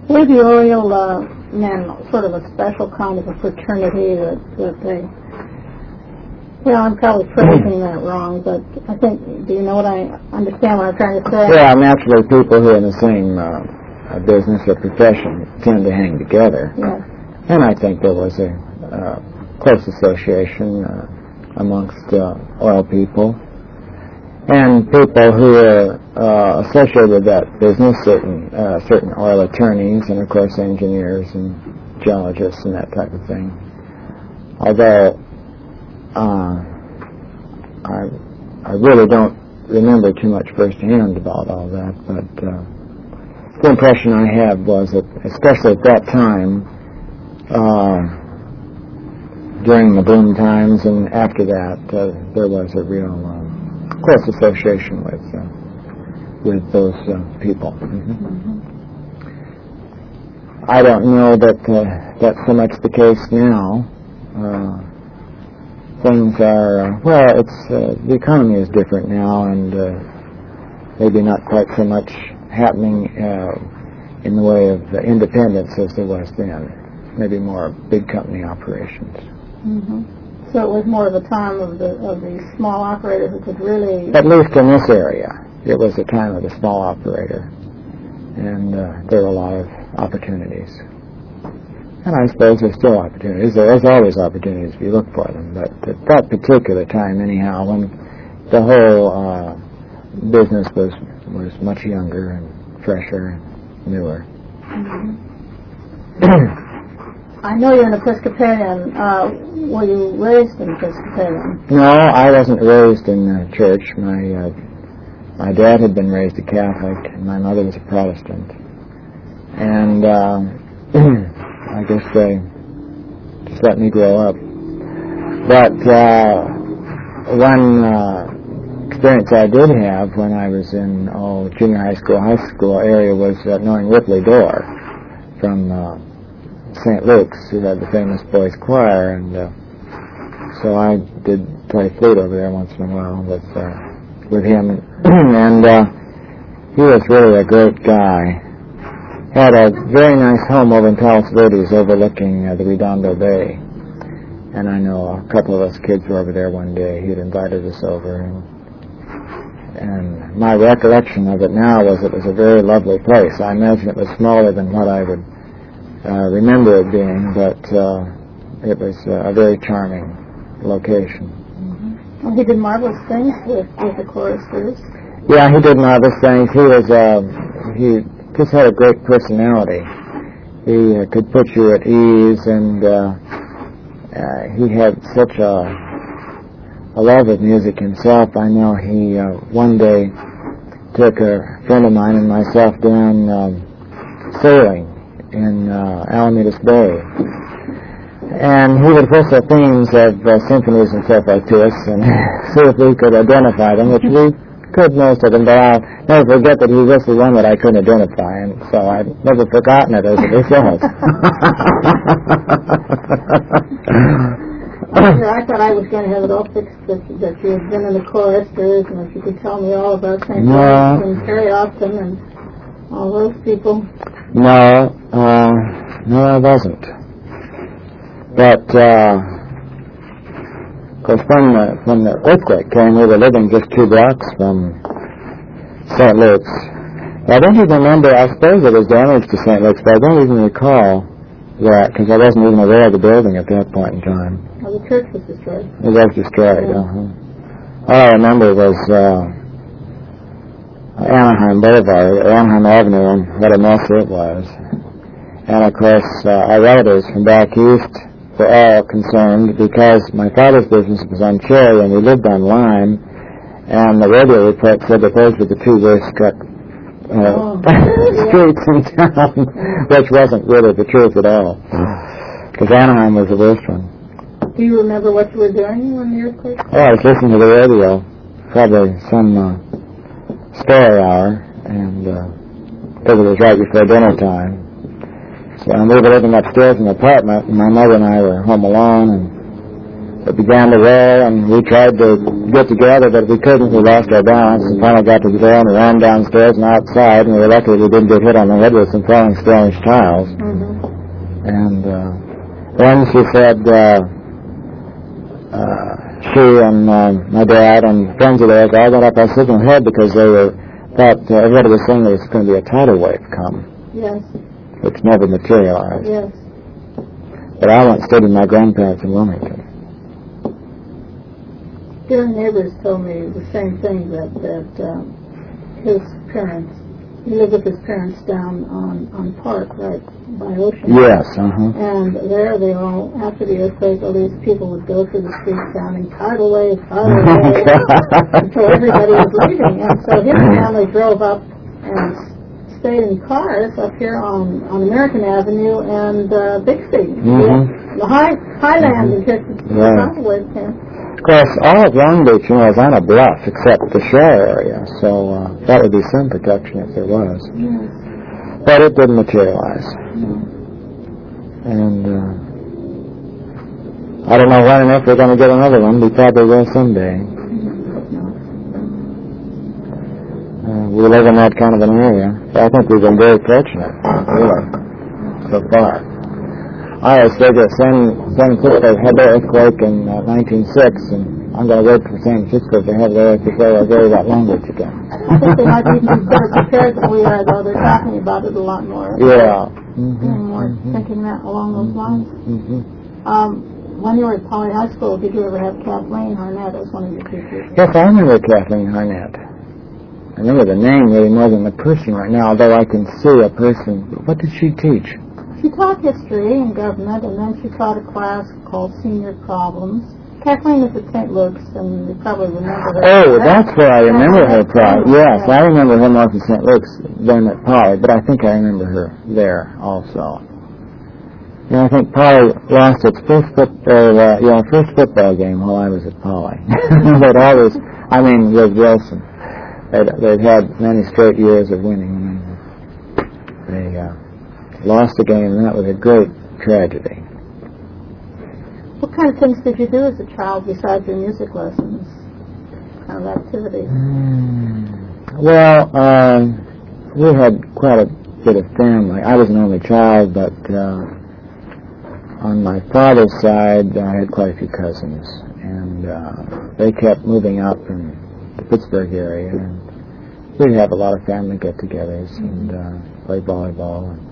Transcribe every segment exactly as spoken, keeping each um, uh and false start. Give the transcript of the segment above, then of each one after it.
Were the Oriole uh, men sort of a special kind of a fraternity that, that they... Well, I'm probably phrasing that wrong, but I think, do you know what I understand what I'm trying to say? Yeah, naturally people who are in the same uh, business or profession tend to hang together. Yes. And I think there was a uh, close association uh, amongst uh, oil people. And people who are uh, associated with that business, certain uh, certain oil attorneys, and of course engineers and geologists and that type of thing. Although uh, I I really don't remember too much firsthand about all that, but uh, the impression I had was that, especially at that time, uh, during the boom times and after that, uh, there was a real uh, close association with uh, with those uh, people. Mm-hmm. Mm-hmm. I don't know that uh, that's so much the case now. Uh, things are uh, well. It's uh, the economy is different now, and uh, maybe not quite so much happening uh, in the way of uh, independence as there was then. Maybe more big company operations. Mm-hmm. So it was more of a time of the of the small operator who could really... At least in this area, it was a time of the small operator, and uh, there were a lot of opportunities. And I suppose there's still opportunities. There's always opportunities if you look for them, but at that particular time, anyhow, when the whole uh, business was was much younger and fresher and newer. Mm-hmm. I know you're an Episcopalian. Uh, were you raised an Episcopalian? No, I wasn't raised in the church. My uh, my dad had been raised a Catholic, and my mother was a Protestant. And uh, I guess they just let me grow up. But uh, one uh, experience I did have when I was in oh, junior high school, high school area was uh, knowing Ripley Dorr from Uh, Saint Luke's, who had the famous boys' choir, and uh, so I did play flute over there once in a while with uh, with him, and uh, he was really a great guy. Had a very nice home over in Palos Verdes, overlooking uh, the Redondo Bay, and I know a couple of us kids were over there one day. He had invited us over, and, and my recollection of it now was it was a very lovely place. I imagine it was smaller than what I would Uh, remember it being, but uh, it was uh, a very charming location. Mm-hmm. Well, he did marvelous things with, with the choristers. Yeah, he did marvelous things. He was uh, he just had a great personality. He uh, could put you at ease, and uh, uh, he had such a a love of music himself. I know he uh, one day took a friend of mine and myself down um, sailing in uh, Alamitas Bay, and he would whistle themes of uh, symphonies and so forth to us and see if we could identify them, which we could most of them, but I'll never forget that he whistled one that I couldn't identify, and so I've never forgotten it as a result. I thought I was going to have it all fixed, that, that you had been in the choristers, and if you could tell me all about Saint Louis and Terry Austin and all those people. No, uh, no, I wasn't. But, uh, of course, when the, when the earthquake came, we were living just two blocks from Saint Luke's. I don't even remember, I suppose there was damage to Saint Luke's, but I don't even recall that, because I wasn't even aware of the building at that point in time. Well, the church was destroyed. It was destroyed, yeah. uh-huh. All I remember was, uh, Anaheim Boulevard, Anaheim Avenue, and what a mess it was. And of course, uh, our relatives from back east were all concerned because my father's business was on Cherry and we lived on Lime, and the radio report said that those were the two worst struck uh, oh, streets in town, which wasn't really the truth at all, because Anaheim was the worst one. Do you remember what you were doing when the earthquake? Oh, I was listening to the radio, probably some Uh, story hour, and uh, because it was right before dinner time. So and we were living upstairs in the apartment, and my mother and I were home alone, and it began to roll, and we tried to get together, but we couldn't. We lost our balance, and finally got to the door and ran downstairs and outside, and we were lucky we didn't get hit on the head with some falling Spanish tiles. Mm-hmm. And uh, then she said, uh, uh, she and uh, my dad and friends of theirs all got up on Signal Head because they were thought uh, everybody was saying there was going to be a tidal wave come. Yes. Which never materialized. Yes. But I went and stayed with my grandparents in Wilmington. Dear neighbors told me the same thing, that that um, his parents, he lived with his parents down on, on Park, right by Ocean. Yes, uh-huh. And there they all, after the earthquake, all these people would go through the streets sounding tidal wave, tidal wave, until everybody was leaving. And so his family drove up and stayed in cars up here on, on American Avenue and uh, Bixby. Mm-hmm. The high Highland in Texas, yeah. the tidal wave came. Of course, all of Long Beach, you know, is on a bluff except the shore area, so uh, that would be some protection if there was. Yes. But it didn't materialize. No. And uh, I don't know when and if we're going to get another one. We probably will someday. Uh, we live in that kind of an area. I think we've been very fortunate, really, so far. I always say that San, San Francisco had their earthquake in uh, nineteen oh six, and I'm going to wait for San Francisco to have their earthquake before I worry about Long Beach again. I think they might be better prepared than we are, though. They're talking about it a lot more. Yeah. Mm-hmm. More mm-hmm. thinking that along those lines. Mm-hmm. Um, when you were at Poly High School, did you ever have Kathleen Harnett as one of your teachers? Yes, I remember Kathleen Harnett. I remember the name really more than the person right now, although I can see a person. What did she teach? She taught history and government, and then she taught a class called Senior Problems. Kathleen was at Saint Luke's, and you probably remember her. Oh, that's where I remember her from. Yes, I remember her more from Saint Luke's than at Poly, but I think I remember her there also. Yeah, I think Poly lost its first football, uh, yeah, first football game while I was at Poly. But always, I mean, with Wilson. They'd, they'd had many straight years of winning, and they uh, lost the game, and that was a great tragedy. What kind of things did you do as a child besides your music lessons? What kind of activities? Mm, well, uh, we had quite a bit of family. I was an only child, but uh, on my father's side, I had quite a few cousins, and uh, they kept moving up in the Pittsburgh area, and we'd have a lot of family get-togethers and uh, play volleyball and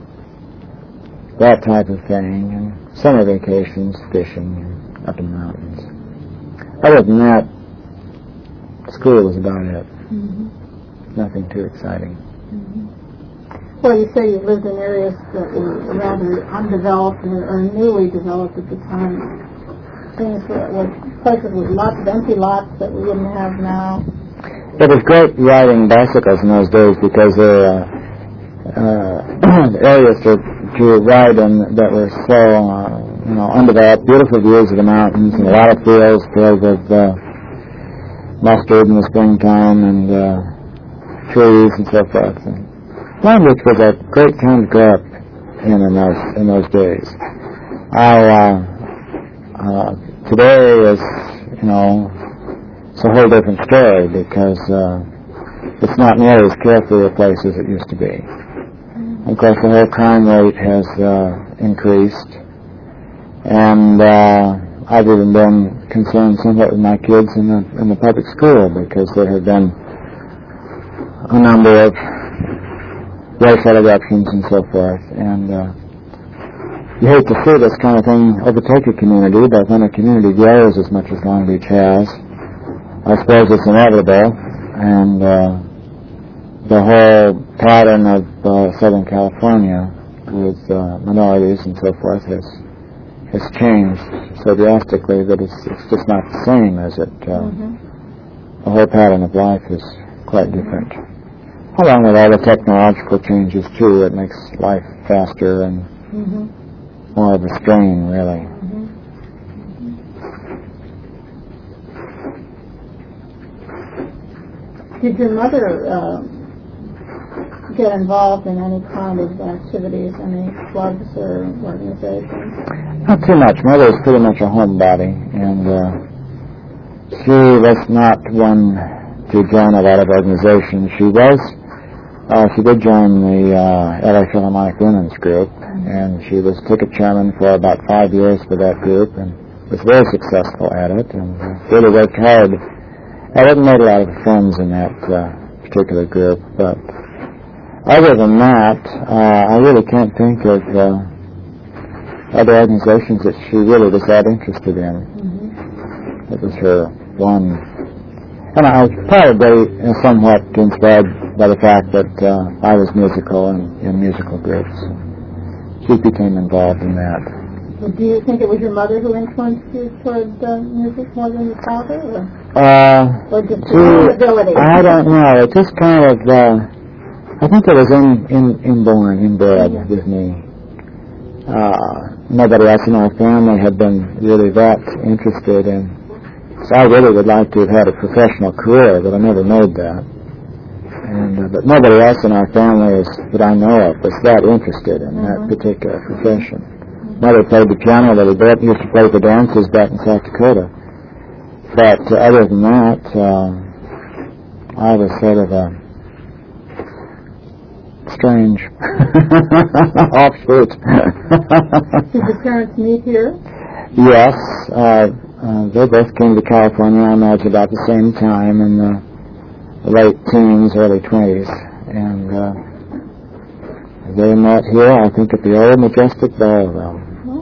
that type of thing, and summer vacations, fishing, and up in the mountains. Other than that, school was about it. Mm-hmm. Nothing too exciting. Mm-hmm. Well, you say you lived in areas that were rather undeveloped or, or newly developed at the time. Things were, were places with lots of empty lots that we wouldn't have now. It was great riding bicycles in those days because there were uh, uh, areas to, to ride in that were so, uh, you know, undeveloped, beautiful views of the mountains and a lot of fields filled with uh, mustard in the springtime and uh, trees and so forth. And Long Beach was a great town to grow up in in those, in those days. I, uh, uh, today is, you know, it's a whole different story because uh, it's not nearly as carefree a place as it used to be. Of course, the whole crime rate has uh, increased, and uh, I've even been concerned somewhat with my kids in the in the public school because there have been a number of racial eruptions and so forth, and uh, you hate to see this kind of thing overtake a community, but when a community grows as much as Long Beach has, I suppose it's inevitable, and uh, the whole pattern of uh, Southern California with uh, minorities and so forth has has changed so drastically that it's, it's just not the same as it. Uh, mm-hmm. The whole pattern of life is quite different. Along with all the technological changes, too, it makes life faster and mm-hmm. more of a strain, really. Did your mother uh, get involved in any kind of activities, any clubs or organizations? Not too much. Mother was pretty much a homebody, and uh, she was not one to join a lot of organizations. She was, uh, she did join the uh, L A Philharmonic Women's Group, mm-hmm. and she was ticket chairman for about five years for that group, and was very successful at it, and uh, really worked hard. I hadn't made a lot of friends in that uh, particular group, but other than that, uh, I really can't think of uh, other organizations that she really was that interested in. Mm-hmm. It was her one. And I was probably somewhat inspired by the fact that uh, I was musical and in musical groups. She became involved in that. Well, do you think it was your mother who influenced you toward uh, music more than your father? Or, uh, or just your ability? I don't know. It just kind of... Uh, I think it was in, in, inborn, inbred yeah. with me. Uh, nobody else in our family had been really that interested in. So I really would like to have had a professional career, but I never made that. And uh, but nobody else in our family is, that I know of was that interested in mm-hmm. that particular profession. Mm-hmm. Mother played the piano a little bit. Used to play the dances back in South Dakota. But uh, other than that, uh, I was sort of a strange offshoot. Did your parents meet here? Yes. Uh, uh, they both came to California, I imagine, about the same time in the late teens, early twenties. And uh, they met here, I think, at the old Majestic Ballroom.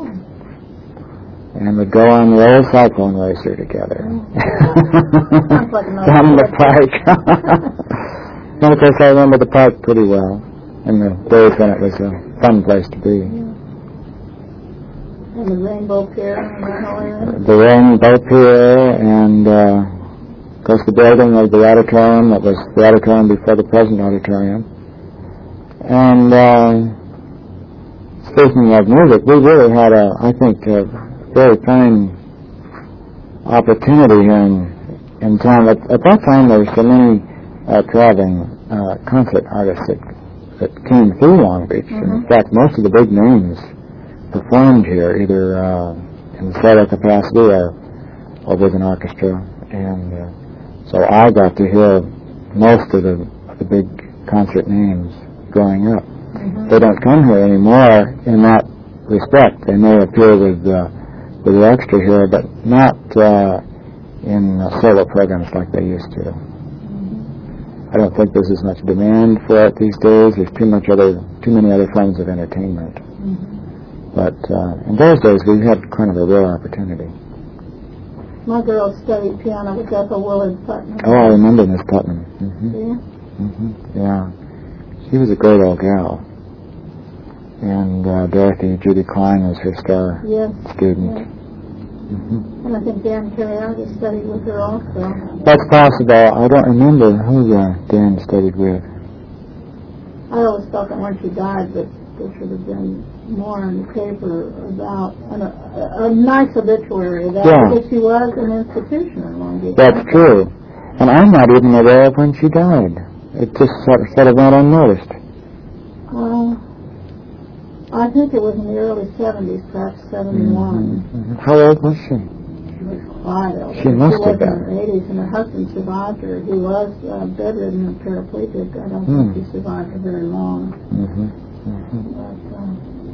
Oh. And would go on the old cyclone racer together. Oh. Sounds like a nice down in the park. And of course, I remember the park pretty well. In the days when it was a fun place to be. Yeah. And the Rainbow Pier in that whole area? The Rainbow Pier, and uh, of course the building of the auditorium that was the auditorium before the present auditorium. And uh, speaking of music, we really had a, I think, a very fine opportunity here in, in town. At, at that time, there were so many uh, traveling uh, concert artists that that came through Long Beach. Mm-hmm. In fact, most of the big names performed here, either uh, in solo capacity or, or with an orchestra. And uh, so I got to hear most of the, the big concert names growing up. Mm-hmm. They don't come here anymore in that respect. They may appear with, uh, with the orchestra here, but not uh, in uh, solo programs like they used to. I don't think there's as much demand for it these days. There's too much other, too many other forms of entertainment. Mm-hmm. But uh, in those days, we had kind of a rare opportunity. My girl studied piano with Ethel Willard Putnam. Oh, I remember Miss Putnam. Mm-hmm. Yeah. Mm-hmm. Yeah, she was a great old gal. And uh, Dorothy Judy Klein was her star yes. student. Yes. Mm-hmm. And I think Dan Carriaga studied with her also. That's possible. I don't remember who uh, Dan studied with. I always thought that when she died that there should have been more in the paper about an, a, a nice obituary that yeah. because she was an institution in Long Beach. That's true. And I'm not even aware of when she died. It just sort of, sort of went unnoticed. Uh, I think it was in the early seventies, perhaps seventy-one. Mm-hmm. How old was she? She was quite old. She must she have been. in her eighties, and her husband survived her. He was uh, bedridden and paraplegic. I don't mm. think he survived her very long. Mm-hmm. Mm-hmm. But, uh,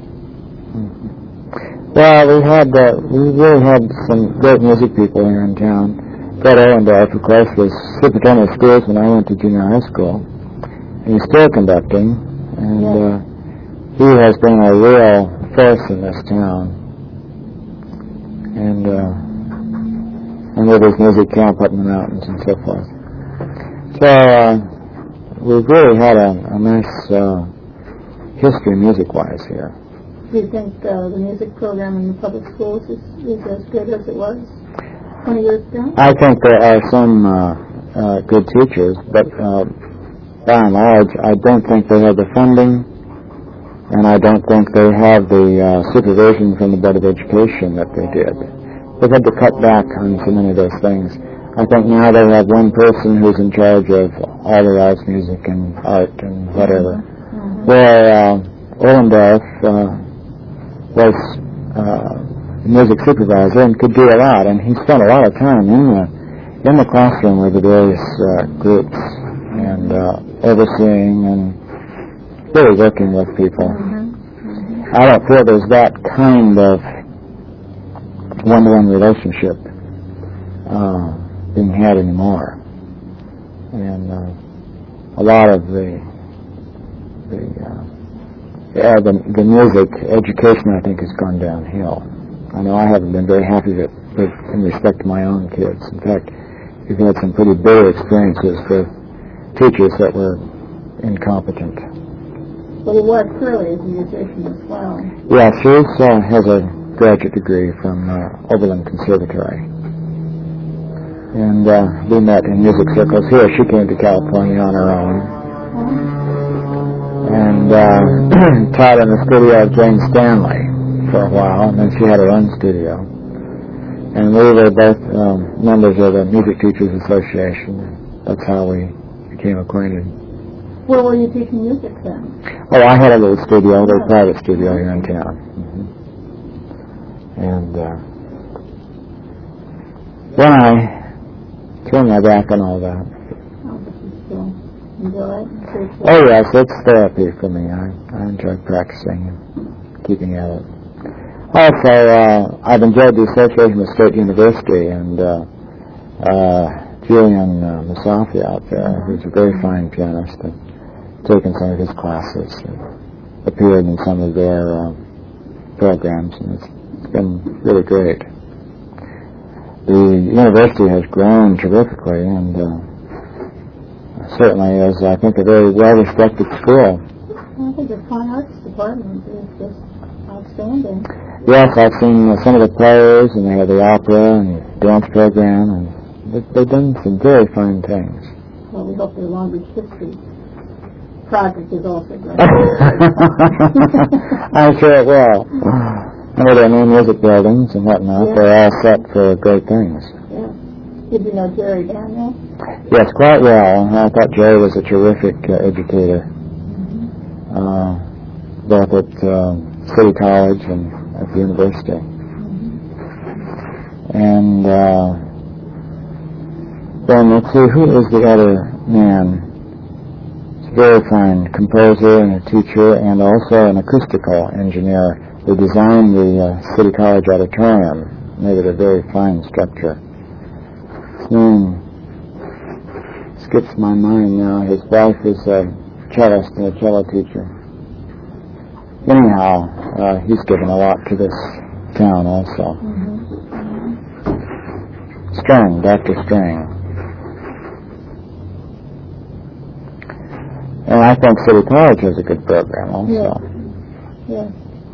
mm-hmm. Well, we had uh, we really had some great music people here in town. Fred Ohlendorf, of course, was superintendent of schools when I went to junior high school. He's still conducting, and. yes. Uh, He has been a real force in this town, and uh, and with his music camp up in the mountains and so forth. So uh, we've really had a, a nice uh, history music-wise here. Do you think uh, the music program in the public schools is, is as good as it was twenty years ago? I think there are some uh, uh, good teachers, but uh, by and large, I don't think they have the funding. And I don't think they have the uh, supervision from the Board of Education that they did. They've had to cut back on so many of those things. I think now they have one person who's in charge of all the arts, music, and art, and whatever. Mm-hmm. Where uh, Ollendorf uh, was uh, music supervisor and could do a lot, and he spent a lot of time in the in the classroom with the various uh, groups and uh, overseeing and really working with people. Mm-hmm. I don't feel there's that kind of one-to-one relationship uh, being had anymore, and uh, a lot of the the uh, yeah the, the music education, I think, has gone downhill. I know I haven't been very happy with, with in respect to my own kids. In fact, we've had some pretty bitter experiences with teachers that were incompetent. Well, he worked through as a musician as well. Yeah, she uh, has a graduate degree from uh, Oberlin Conservatory. And uh, we met in music circles here. She came to California on her own. And uh, taught in the studio of Jane Stanley for a while, and then she had her own studio. And we were both um, members of the Music Teachers Association. That's how we became acquainted. Where were you teaching music then? Oh, I had a little studio, a little private studio here in town. Mm-hmm. And uh, when I turned my back on all that. Oh, but you still enjoy it? Oh, yes, it's therapy for me. I, I enjoy practicing and keeping at it. Also, uh, I've enjoyed the association with State University and uh, uh, Julian uh, Masafi out there, who's a very fine pianist, and taken some of his classes and appeared in some of their uh, programs, and it's, it's been really great. The university has grown terrifically, and uh, certainly is, I think, a very well-respected school. I think the fine arts department is just outstanding. Yes, I've seen uh, some of the plays, and they have the opera and dance program, and they've, they've done some very fine things. Well, we hope their Long Beach history project is also great. I'm sure it will. And with their new music buildings and whatnot, yeah. They're all set for great things. Yeah. Did you know Jerry Daniel? Yes, quite well. I thought Jerry was a terrific uh, educator, mm-hmm. uh, both at uh, City College and at the university. Mm-hmm. And uh, then let's see, who is the other man? Very fine composer and a teacher, and also an acoustical engineer who designed the uh, City College auditorium, made it a very fine structure. His name skips my mind now. His wife is a cellist and a cello teacher. Anyhow, uh, he's given a lot to this town also. Mm-hmm. Strang, Doctor Strang. And I think City College has a good program also. Yes. Yes.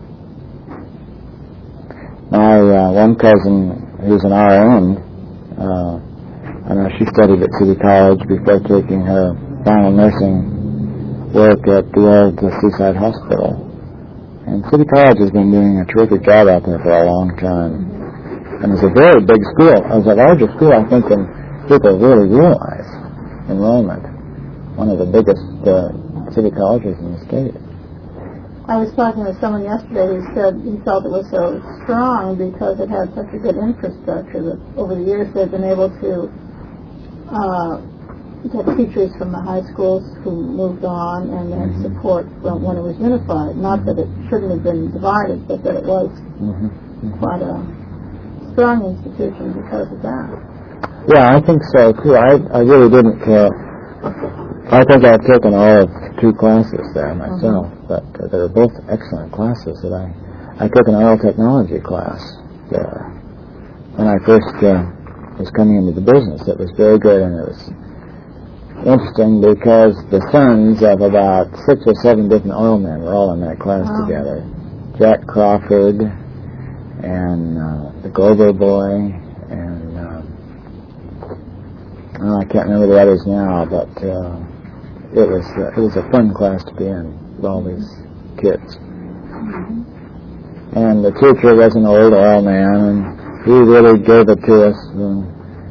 My uh, one cousin, who's an R N, uh, I know she studied at City College before taking her final nursing work at the old uh, Seaside Hospital. And City College has been doing a terrific job out there for a long time. And it's a very big school. It's a larger school, I think, than people really realize enrollment. One of the biggest uh, city colleges in the state. I was talking with someone yesterday who said he felt it was so strong because it had such a good infrastructure that over the years they've been able to uh, get teachers from the high schools who moved on and then mm-hmm. support from when it was unified. Not that it shouldn't have been divided, but that it was mm-hmm. Mm-hmm. quite a strong institution because of that. Yeah, I think so too. I, I really didn't uh, I think I've taken all of two classes there myself, mm-hmm. but uh, they were both excellent classes. That I, I took an oil technology class there when I first uh, was coming into the business. It was very good, and it was interesting because the sons of about six or seven different oil men were all in that class wow. together. Jack Crawford and uh, the Gober boy, and uh, oh, I can't remember the others now, but. Uh, It was uh, it was a fun class to be in with all these kids. Mm-hmm. And the teacher was an old oil man, and he really gave it to us. And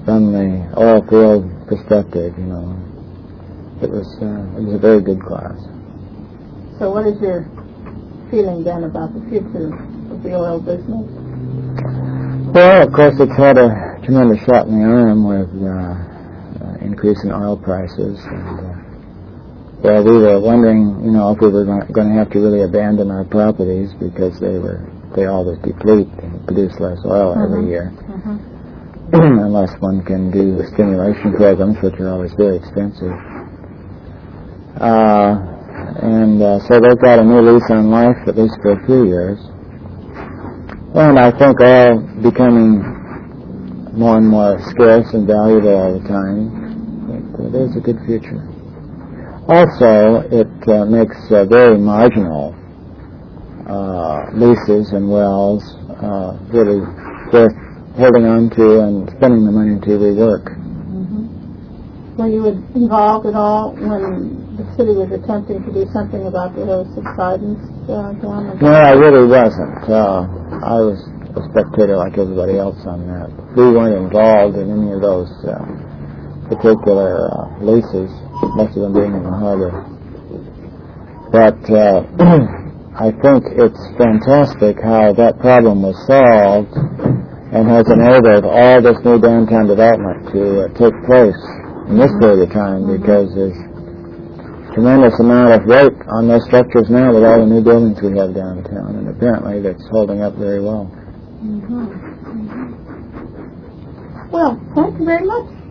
from the oil field perspective, you know. It was uh, it was a very good class. So what is your feeling then about the future of the oil business? Well, of course, it's had a tremendous shot in the arm with uh, uh, increasing oil prices. And, uh, well, we were wondering, you know, if we were going to have to really abandon our properties because they were they always deplete and produce less oil mm-hmm. every year, mm-hmm. unless one can do stimulation programs, which are always very expensive. Uh, and uh, so they've got a new lease on life, at least for a few years. And I think oil becoming more and more scarce and valuable all the time. But, uh, there's a good future. Also, it uh, makes uh, very marginal uh, leases and wells uh, really worth holding on to and spending the money to rework. Mm-hmm. Were you involved at all when the city was attempting to do something about the subsidence, uh, John? No, I really wasn't. Uh, I was a spectator like everybody else on that. We weren't involved in any of those uh, particular uh, leases, most of them being in the harbor. But uh, I think it's fantastic how that problem was solved and has enabled all this new downtown development to uh, take place in this period of time, mm-hmm. because there's tremendous amount of weight on those structures now with all the new buildings we have downtown, and apparently that's holding up very well. Mm-hmm. Mm-hmm. Well, thank you very much.